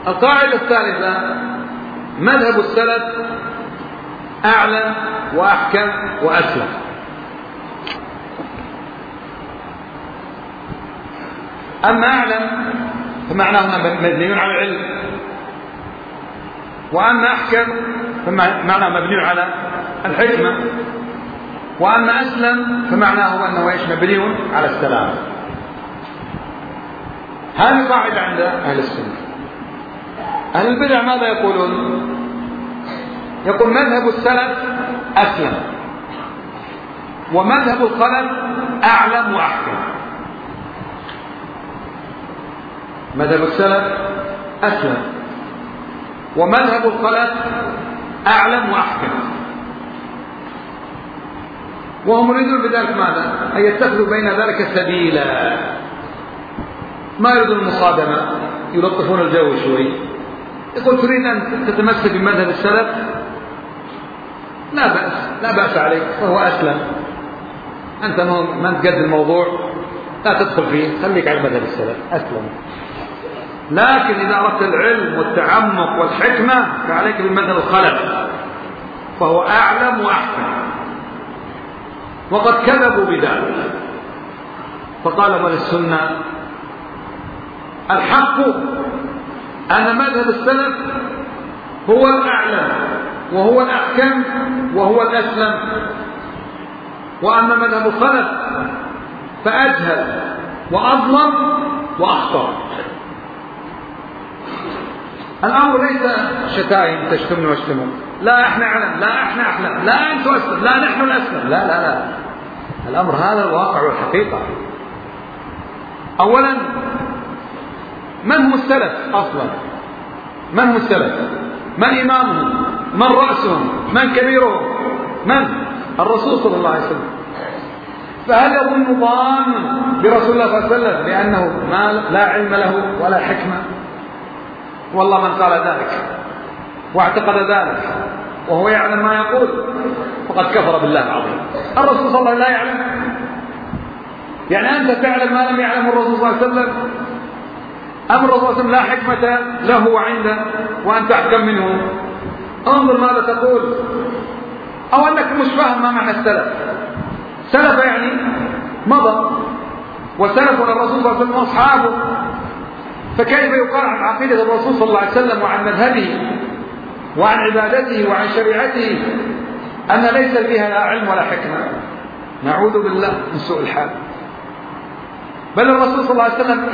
القاعدة الثالثة: مذهب السلف أعلم وأحكم وأسلم. أما أعلم فمعناه أنه مبني على العلم، وأما أحكم فمعناه مبني على الحكمة، وأما أسلم فمعناه أنه مبني على السلام. هذه قاعدة عند أهل السنة. أهل البدع ماذا يقولون؟ يقول مذهب السلف أسلم، ومذهب الخلف أعلم وأحكم. مذهب السلف أسلم، ومذهب الخلف أعلم وأحكم. وهم يريدون بذلك ماذا؟ أن يتخذوا بين ذلك سبيلا، ما يريدون المصادمة، يلطفون الجو شوي. يقول تريد أن تتمسك بمذهب السلف؟ لا بأس، لا بأس عليك، فهو أسلم. أنت من تقد الموضوع لا تدخل فيه، خليك على مذهب السلف، أسلم. لكن إذا أردت العلم والتعمق والحكمة فعليك بمذهب الخلف، فهو أعلم وأحكم. وقد كذبوا بذلك، فقال أهل السنة: الحق أن مذهب السلف هو الأعلم وهو الأحكم وهو الأسلم، وأما مذهب الخلف فأجهل وأظلم وأخطر. الأمر ليس شتائم تشتمن واشتمون، لا احنا أعلم، لا احنا أحلم، لا أنتم أسلم، لا نحن الأسلم، لا لا لا. الأمر هذا الواقع والحقيقة. أولا، من هم السلف أصلا؟ من هم السلف؟ من إمامهم؟ من رأسهم؟ من كبيرهم؟ من؟ الرسول صلى الله عليه وسلم. فهل يظن ظان برسول الله صلى الله عليه وسلم بأنه لا علم له ولا حكمة؟ والله من قال ذلك واعتقد ذلك وهو يعلم ما يقول فقد كفر بالله العظيم. الرسول صلى الله عليه وسلم لا يعلم؟ يعني أنت تعلم ما لم يعلم الرسول صلى الله عليه وسلم؟ أم الرسول صلى الله عليه وسلم لا حكمة له وعنده وأنت أحكم منه؟ انظر ماذا تقول. أو أنك مش فاهم ما معنى السلف. سلف يعني مضى، وسلفنا الرسول صلى الله عليه وسلم وأصحابه، فكيف يقال عن عقيدة الرسول صلى الله عليه وسلم وعن مذهبه وعن عبادته وعن شريعته أن ليس فيها لا علم ولا حكمة؟ نعوذ بالله من سوء الحال. بل الرسول صلى الله عليه وسلم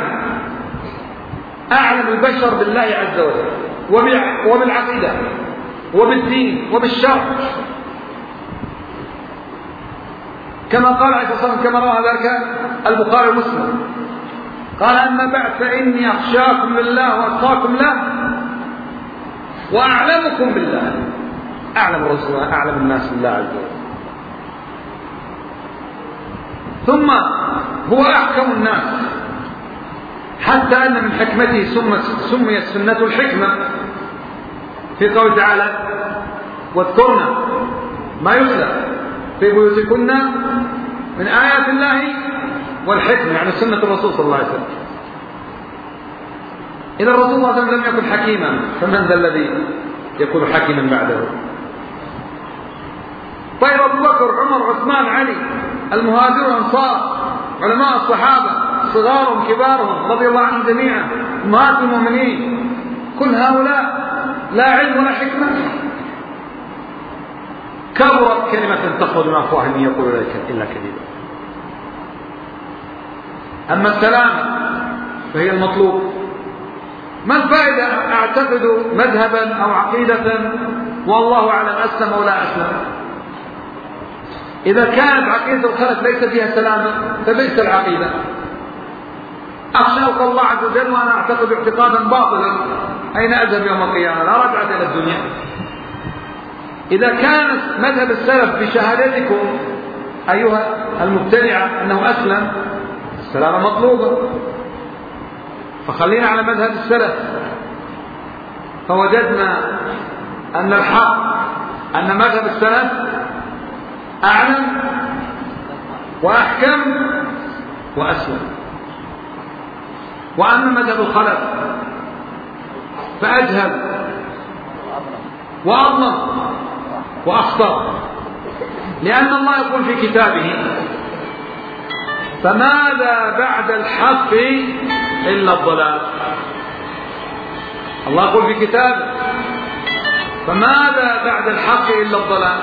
أعلم البشر بالله عز وجل وبالعقيدة وبالدين وبالشرع، كما قال عليه الصلاة والسلام كما روى ذلك البخاري ومسلم، قال: أما بعد فإني أخشاكم لله وأتقاكم له وأعلمكم بالله. أعلم الرسول، أعلم الناس بالله عز وجل. ثم هو أحكم الناس، حتى أن من حكمته سميت سنة الحكمة في قوله تعالى: واذكرن ما يتلى في بيوتكن من آيات الله والحكمة، يعني سنة الرسول صلى الله عليه وسلم. إذا الرسول صلى الله عليه وسلم لم يكن حكيما فمن ذا الذي يكون حكيما بعده؟ طيب أبو بكر، عمر، عثمان، علي، المهاجرون والأنصار، علماء الصحابة صغارهم كبارهم رضي الله عنهم جميعا، أمهات المؤمنين، كل هؤلاء لا علم ولا حكمة؟ كبرت كلمة تخرج من أفواههم إن يقولوا إلا كذبا. أما السلامة فهي المطلوب. ما الفائدة أعتقد مذهبا أو عقيدة والله أعلم أسلم أو لا أسلم؟ إذا كانت عقيدة الخلف ليس فيها سلامة فليس العقيدة. أخشى الله عز وجل وأنا أعتقد اعتقادا باطلا، أين أذهب يوم القيامة؟ لا رجعة إلى الدنيا. إذا كان مذهب السلف بشهادتكم أيها المبتدعة أنه أسلم، السلامة مطلوبة، فخلينا على مذهب السلف. فوجدنا أن الحق أن مذهب السلف أعلم وأحكم وأسلم، وأما مذهب الخلف فأجهل وأظلم وأخطر، لأن الله يقول في كتابه: فماذا بعد الحق إلا الضلال. الله يقول في كتابه: فماذا بعد الحق إلا الضلال.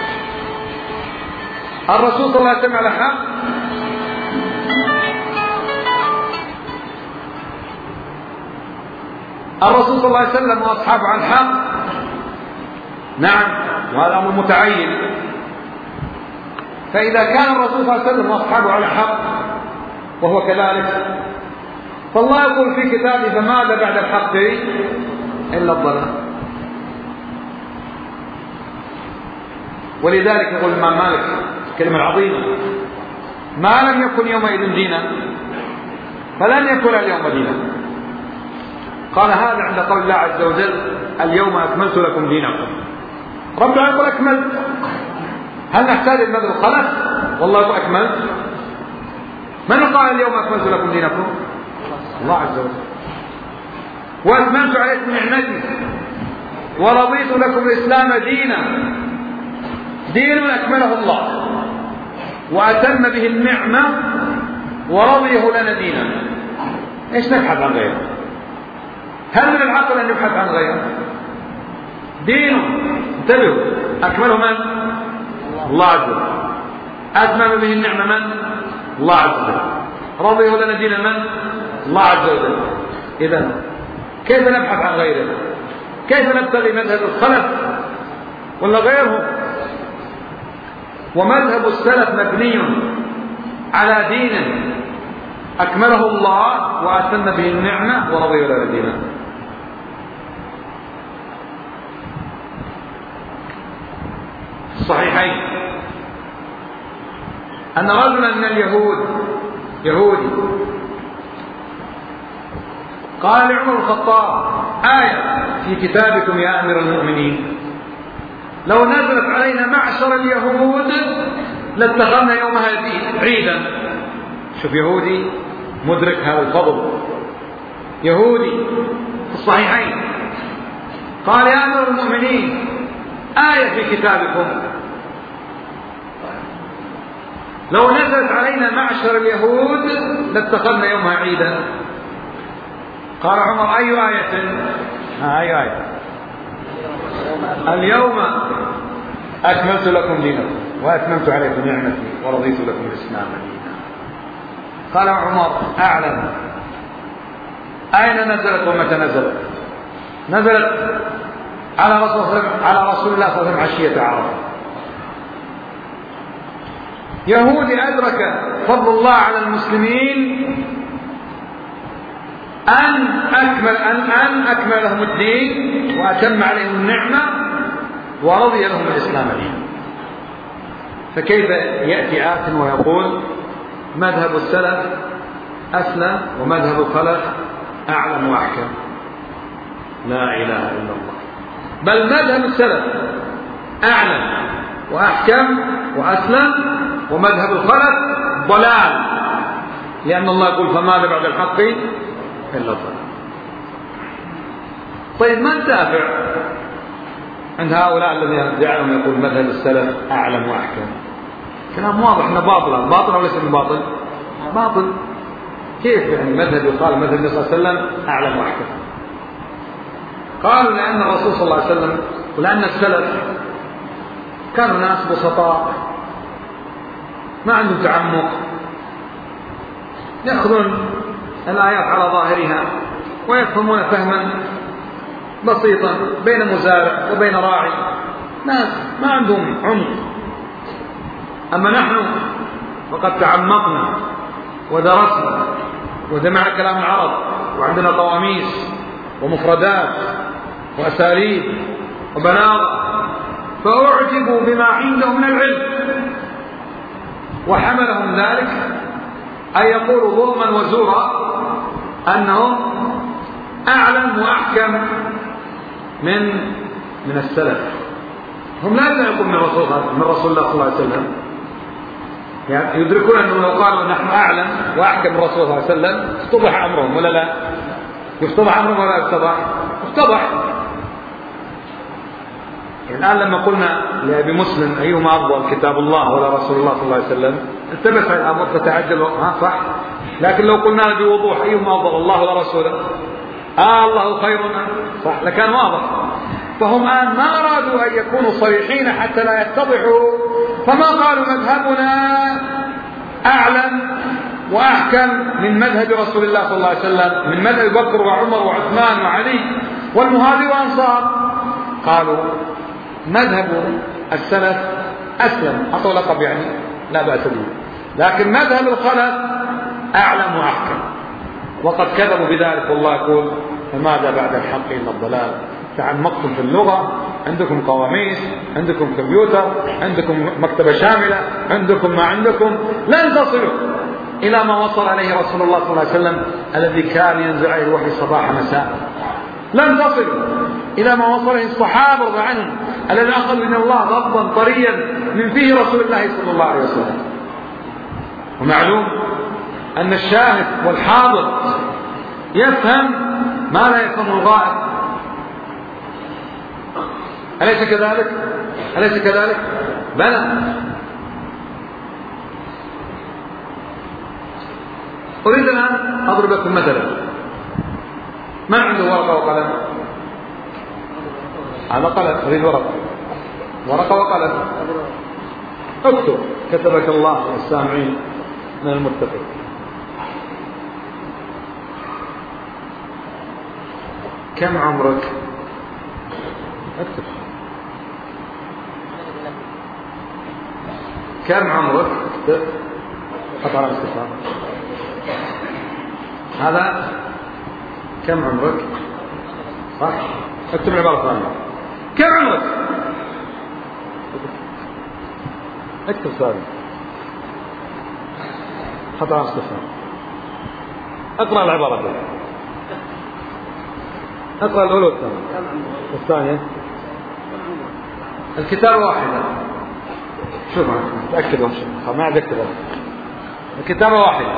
الرسول صلى الله عليه وسلم على حق؟ الرسول صلى الله عليه وسلم وأصحابه على الحق؟ نعم، وهذا أمر متعين. فإذا كان الرسول صلى الله عليه وسلم وأصحابه على حق وهو كذلك، فالله يقول في كتابه: فماذا بعد الحق إلا الضلال. ولذلك يقول الإمام مالك الكلمة العظيمة: ما لم يكن يومئذ دينا فلن يكون اليوم دينا. قال هذا عند قول الله عز وجل: اليوم أكملت لكم دينكم. ربنا يقول أكملت، هل نحتاج المدى الخلف؟ والله يقول أكملت. من قال اليوم أكملت لكم دينكم؟ الله عز وجل. وأتممت عليكم نعمتي ورضيت لكم الإسلام دينا. دين أكمله الله وأتم به النعمة ورضيه لنا دينا. إيش نبحث عن غيره؟ هل من العقل أن يبحث عن غيره؟ دينه، انتبهوا، أكمله من؟ الله عز وجل. أتمم به النعمة من؟ الله عز وجل. رضيه لنا دينا من؟ الله عز وجل. إذن كيف نبحث عن غيره؟ كيف نبتغي مذهب الخلف ولا غيرهم؟ ومذهب السلف مبني على دين أكمله الله وأتم به النعمة ورضي لنا دينا. الصحيحين أن رجلا من اليهود يهودي قال لعمر الخطاب: آية في كتابكم يا أمير المؤمنين لو نزلت علينا معشر اليهود لاتخذنا يومها عيدا. شوف، يهودي مدرك هذا الفضل، يهودي في الصحيحين قال: يا أمير المؤمنين آية في كتابكم لو نزلت علينا معشر اليهود لاتخذنا يومها عيدا. قال عمر: أي آية؟ أي آية؟ اليوم أكملت لكم دينكم وأتممت عليكم نعمتي ورضيت لكم الإسلام دينا. قال عمر: أعلم. أين نزلت ومتى نزلت؟ نزلت على رسول الله صلى الله عليه وسلم عشية عرفة. يهودي أدرك فضل الله على المسلمين أن أكمل لهم الدين وأتم عليهم النعمة ورضي لهم الإسلام دينا. فكيف يأتي آت ويقول مذهب السلف أسلم ومذهب الخلف أعلم وأحكم؟ لا إله إلا الله. بل مذهب السلف أعلم وأحكم وأسلم، ومذهب الخلف ضلال، لأن الله يقول: فماذا بعد الحق إلا الضلال. طيب، من دافع عند هؤلاء الذين يدعون يقول مذهب السلف أعلم وأحكم؟ كلام واضح أنه باطل. باطل أو ليس باطل؟ باطل. كيف يعني مذهب يقال مذهب النبي صلى الله عليه وسلم أعلم وأحكم؟ قالوا: لأن الرسول صلى الله عليه وسلم ولأن السلف كانوا ناس بسطاء ما عندهم تعمق، يأخذون الآيات على ظاهرها ويفهمون فهما بسيطا بين مزارع وبين راعي، ناس ما عندهم عمق. أما نحن فقد تعمقنا ودرسنا وجمعنا كلام العرب وعندنا قواميس ومفردات وأساليب وبلاغة، فأعجبوا بما عندهم من العلم وحملهم ذلك أن يقولوا ظلما وزورا أنهم أعلم وأحكم من السلف. هم لا يدركون من رسول الله صلى الله عليه وسلم، يعني يدركون أنه لو قالوا نحن أعلم وأحكم من رسول الله صلى الله عليه وسلم اتضح أمرهم ولا لا؟ يفتضح أمره ولا يفتضح؟ يفتضح. الآن لما قلنا لأبي مسلم أيهما أفضل كتاب الله ولا رسول الله صلى الله عليه وسلم التبس الأمر فتعجل صح. لكن لو قلنا بوضوح أيهما أفضل الله ولا رسوله الله خيرنا صح لكان واضح. فهم الآن ما أرادوا أن يكونوا صريحين حتى لا يتضحوا، فما قالوا مذهبنا أعلم وأحكم من مذهب رسول الله صلى الله عليه وسلم، من مذهب بكر وعمر وعثمان وعلي والمهاجر والأنصار. قالوا مذهب السلف أسلم، أعطوا لقب يعني لا بأس به، لكن مذهب الخلف أعلم وأحكم. وقد كذبوا بذلك، والله يقول فماذا بعد الحق إلا الضلال. تعمقتم في اللغة، عندكم قواميس، عندكم كمبيوتر، عندكم مكتبة شاملة، عندكم ما عندكم، لن تصلوا إلى ما وصل عليه رسول الله صلى الله عليه وسلم الذي كان ينزل عليه الوحي صباح مساء. لن تصلوا إلى ما وصل عليه الصحابة رضي عنهم الذين أخذوا من الله غضا طريا من فيه رسول الله صلى الله عليه وسلم. ومعلوم أن الشاهد والحاضر يفهم ما لا يفهم الغائب. أليس كذلك؟ أليس كذلك؟ بلى. أريد الآن أضرب لكم مثلا. من عنده ورقة وقلم؟ هذا قلم، أريد ورقة وقلم. اكتب كتبك الله والسامعين من المتفق. كم عمرك؟ اكتب. كم عمرك؟ اكتب. حط على الاستفهام. هذا كم عمرك؟ صح؟ اكتب العبارة الثانية. كم عمرك؟ اكتب ثاني. حط على الاستفهام. اقرأ العبارة دي. اقرأ الأولى والثانية. الكتابة واحدة. شوف تأكد ما عاد اكتب. الكتابة واحدة.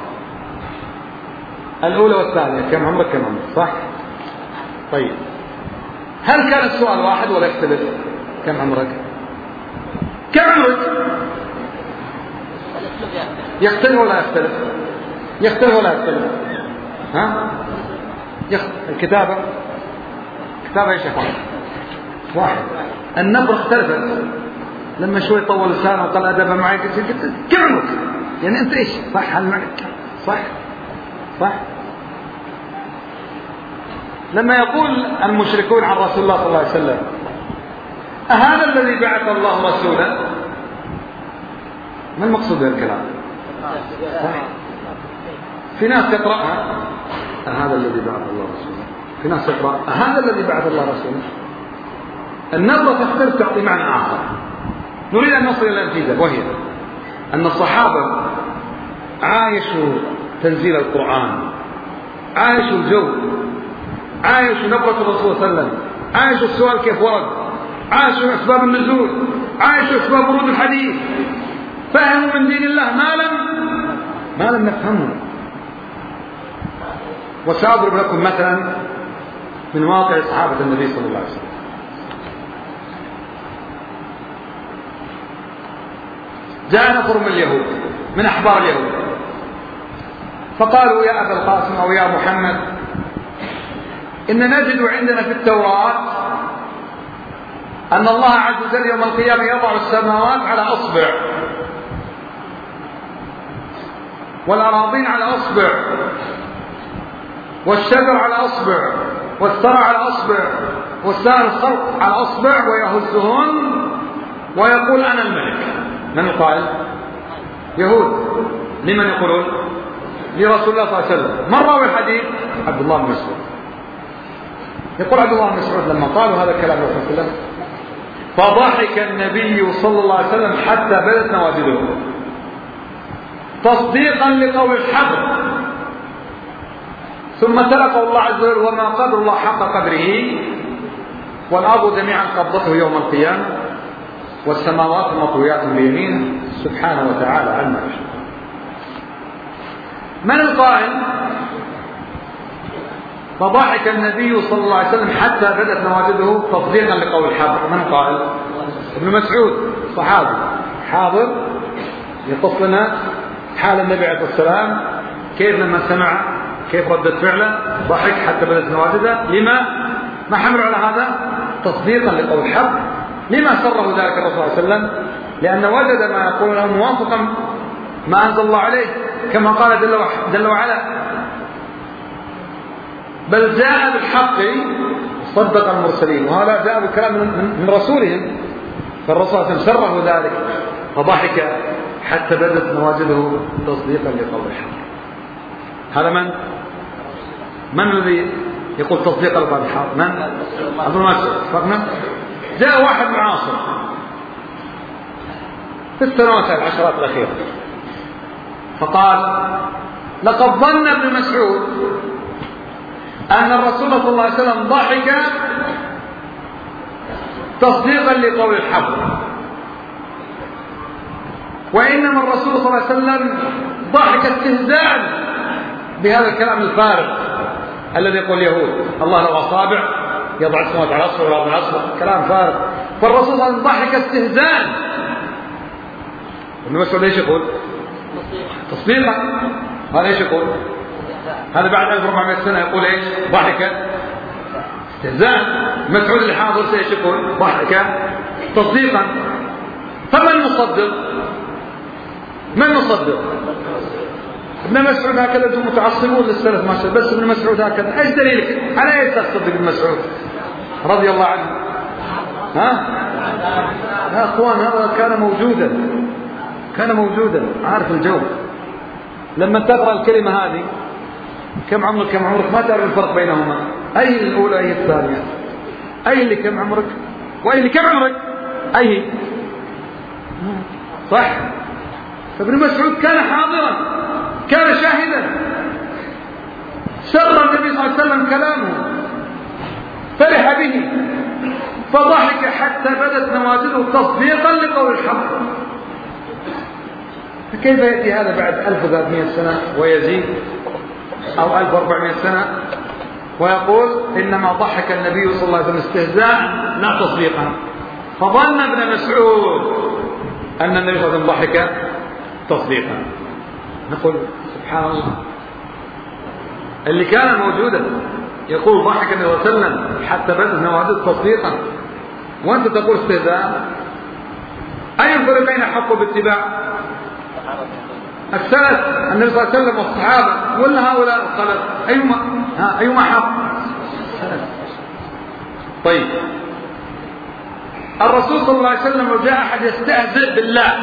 الأولى والثانية كم عمرك كم عمرك صح؟ طيب هل كان السؤال واحد ولا يختلف؟ كم عمرك؟ كم عمرك؟ يختلف ولا يختلف؟ يختلف ولا يختلف؟ ها؟ الكتابة ايش يا اخوان؟ واحد. النبرة اختلفت لما شوي طول لسانه وقال أدب معي كم عمرك؟ يعني أنت إيش؟ صح هل معك؟ صح؟ لما يقول المشركون عن رسول الله صلى الله عليه وسلم أهذا الذي بعث الله رسولا؟ ما المقصود بالكلام؟ في ناس تقرأها أهذا الذي بعث الله رسولا، في ناس تقرأ أهذا الذي بعث الله رسولا. النظرة تختلف تعطي معنى آخر. نريد أن نصل إلى نتيجة، وهي أن الصحابة عايشوا تنزيل القرآن، عايشوا الجو، عايشوا نبرة الرسول صلى الله عليه وسلم، عايشوا السؤال كيف ورد، عايشوا أسباب النزول، عايشوا أسباب ورود الحديث، فهموا من دين الله ما لم نفهمه. وسأضرب لكم مثلا من واقع صحابة النبي صلى الله عليه وسلم. جاء نفر من اليهود من أحبار اليهود فقالوا يا أبا القاسم أو يا محمد إن نجد عندنا في التوراة أن الله عز وجل يوم القيامة يضع السماوات على أصبع والأراضين على أصبع والشجر على أصبع والثرى على أصبع والسائر الخلق على أصبع ويهزهن ويقول أنا الملك. من القائل؟ يهود. لمن يقولون؟ لرسول الله صلى الله عليه وسلم. من راوي الحديث؟ عبد الله بن مسعود. يقول عبد الله بن مسعود لما قالوا هذا الكلام لرسول الله صلى الله عليه وسلم فضحك النبي صلى الله عليه وسلم حتى بدت نواجذه تصديقا لقول الحق، ثم تلقى الله عز وجل وما قدر الله حق قدره والأرض جميعا قبضته يوم القيامة والسماوات مطويات بيمينه سبحانه وتعالى عما يشاء. من القائل؟ فضحك النبي صلى الله عليه وسلم حتى بدت نواجذه تصديقا لقول الحبر. من قال؟ ابن مسعود صحابي حاضر يقص لنا حال النبي عليه السلام كيف لما سمع كيف ردت فعله ضحك حتى بدت نواجذه. لما؟ ما حملوا على هذا؟ تصديقا لقول الحبر. لما سره ذلك الرسول صلى الله عليه وسلم؟ لأن وجد ما يقوله موافقا ما أنزل الله عليه كما قال جل وعلا بل جاء بالحق صدق المرسلين. وهذا جاء بالكلام من رسولهم. فالرسول صلى الله عليه وسلم سره ذلك فضحك حتى بدت نواجذه تصديقا لقول الحق. هذا من الذي يقول تصديقا لقول الحق؟ من؟ ابن مسعود. فهمنا؟ جاء واحد معاصر في السنوات العشرات الأخيرة فقال لقد ظن ابن مسعود أن الرسول صلى الله عليه وسلم ضحك تصديقا لقول الحق، وإنما الرسول صلى الله عليه وسلم ضحك استهزاء بهذا الكلام الفارغ الذي يقول اليهود الله له أصابع يضع السماوات على أصبع والأرض على أصبع، كلام فارغ. فالرسول صلى الله عليه وسلم ضحك استهزاء. ابن مسعود ايش يقول؟ تصديقا. هذا ايش يقول؟ هذا بعد 1400 سنة يقول ايش؟ ضحك استهزاء. مسعود اللي حاضر ايش يقول؟ ضحك تصديقا. فمن نصدق؟ من نصدق؟ ابن مسعود هكذا. انتم متعصبون للسلف ما شاء الله، بس ابن مسعود هكذا. ايش دليلك؟ على ايش تصدق ابن مسعود رضي الله عنه؟ ها؟ يا اخوان هذا كان موجودا عارف الجو. لما تقرأ الكلمة هذه كم عمرك ما تعرف الفرق بينهما. أي الأولى أي الثانية؟ أي اللي كم عمرك وأي اللي كم عمرك؟ أي صح؟ فابن مسعود كان حاضرا كان شاهدا. سر النبي صلى الله عليه وسلم كلامه فرح به فضحك حتى بدت نواجذه تصديقا لقول الحق. فكيف يأتي هذا بعد 1300 سنة ويزيد أو 1400 سنة ويقول إنما ضحك النبي صلى الله عليه وسلم استهزاء لا تصديقا؟ فظن ابن مسعود أن النبي صلى الله عليه وسلم ضحك تصديقا. نقول سبحان الله اللي كان موجودا يقول ضحك النبي صلى الله عليه وسلم حتى بدت نواجذه تصديقا وأنت تقول استهزاء. أي الفريقين حقوا باتباع؟ السلف النبي صلى الله عليه وسلم والصحابة ولا هؤلاء الخلف؟ أيما حق؟ طيب الرسول صلى الله عليه وسلم لو جاء أحد يستهزئ بالله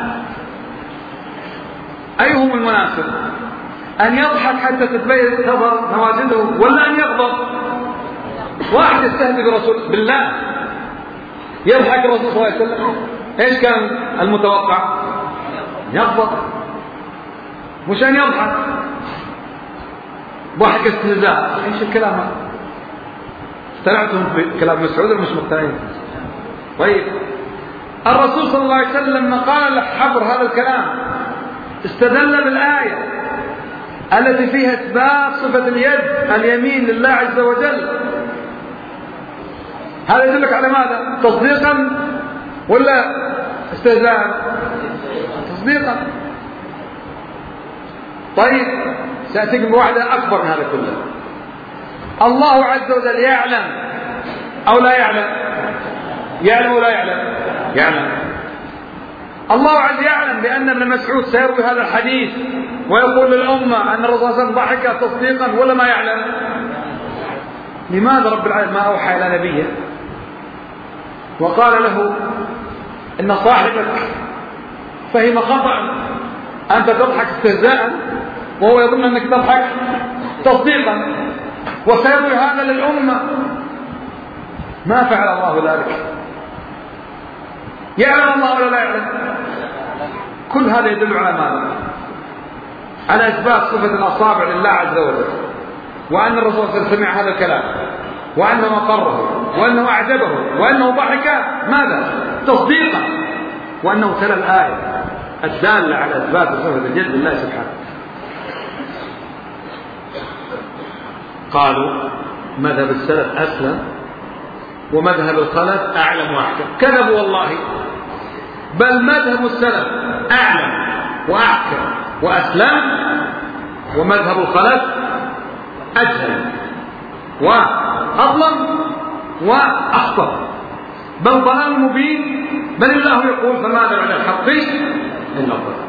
أيهم المناسب؟ أن يضحك حتى تتبين تظهر نواجذه ولا أن يغضب؟ واحد يستهزئ بالله يضحك الرسول صلى الله عليه وسلم ايش كان المتوقع؟ يغضب مش أن يضحك. ضحك استهزاء. ايش الكلام هذا؟ اقتنعتم بكلام مسعود ولا مش مقتنعين؟ طيب الرسول صلى الله عليه وسلم لما قال لحبر هذا الكلام استدل بالآية التي فيها إثبات صفة اليد اليمين لله عز وجل. هذا يدلك على ماذا؟ تصديقا ولا استهزاء؟ تصديقا. طيب سأتيكم بواحدة أكبر من هذا كله. الله عز وجل يعلم أو لا يعلم؟ يعلم ولا يعلم؟ يعلم. الله عز وجل يعلم بأن ابن مسعود سيروي هذا الحديث ويقول للأمة أن الرسول صلى الله عليه وسلم ضحك تصديقا ولا ما يعلم؟ لماذا رب العالمين ما أوحى إلى نبيه وقال له إن صاحبك فهم خطأ أنت تضحك استهزاء وهو يظن أنك تضحك تصديقا وسيروي هذا للأمة؟ ما فعل الله ذلك. يعلم الله ولا لا يعلم؟ كل هذا يدل على ماذا؟ على إثبات صفة الأصابع لله عز وجل، وأن الرسول صلى الله عليه وسلم سمع هذا الكلام وأنه أقره وأنه أعجبه وأنه ضحك ماذا؟ تصديقا، وأنه تلا الآية الدالة على إثبات صفة الجد لله سبحانه. قالوا مذهب السلف أسلم ومذهب الخلف أعلم وأحكم. كذبوا والله، بل مذهب السلف أعلم وأحكم وأسلم، ومذهب الخلف أجهل وأظلم وأخطأ، بل ضلال مبين. بل الله يقول فماذا بعد الحق إلا الضلال.